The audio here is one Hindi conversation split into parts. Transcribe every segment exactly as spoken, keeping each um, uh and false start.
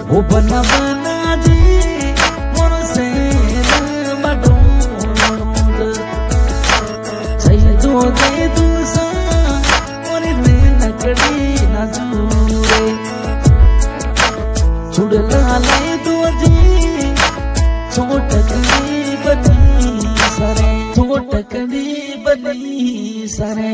वो बना बना जी मोर से बडो सही दो दे तू सा और ने नकड़ी ना दूरे छुड़ला ले तू जी छोटकड़ी बनी सरे छोटकड़ी बनी सरे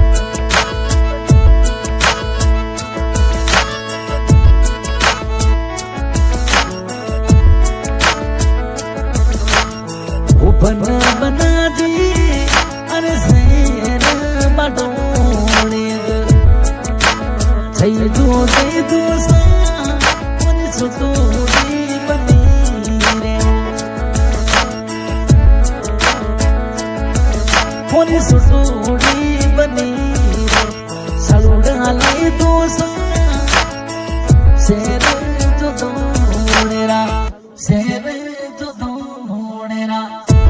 बना बना जी अरे शेर बडोने सही दो दे दो सा और सुतोड़ी बनी रे और सुतोड़ी बनी रे सलूड़ा ले दो सा शेर जो दोड़ेरा शेर जो दोड़ेरा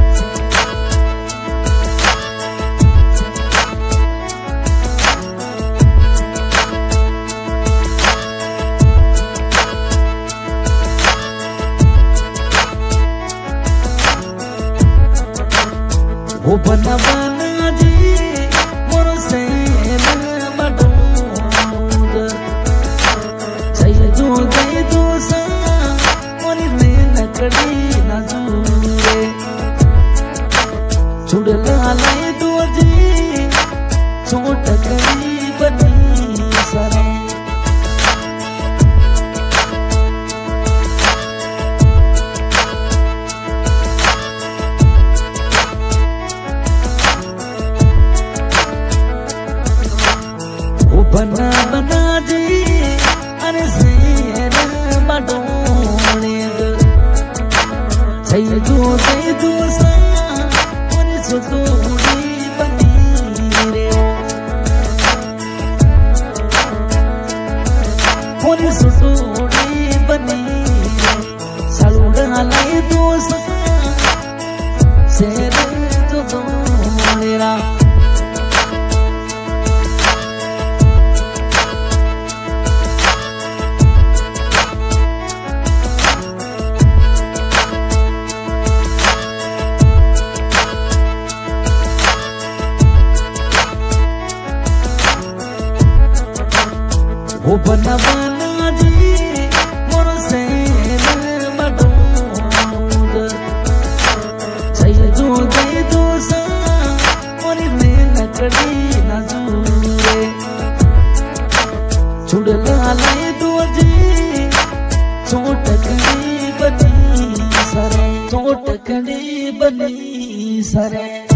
वो बना बना जी मोर से बडो सही दो दे दो सा और ने नकड़ी ना दूरे छुड़ला ले दो जी छोटकड़ी बनी सरे बना बना जी अरे शेर बडोने सही दो दे दो सा और सुतोड़ी बनी रे और सुतोड़ी बनी सलूड़ा ले दो सा शेर जो दोड़ेरा वो बना बना जी मोर से बडो सही दो दे दो सा और ने नकड़ी ना दूरे छुड़ला ले दो जी छोटकड़ी बनी सरे छोटकड़ी बनी सरे।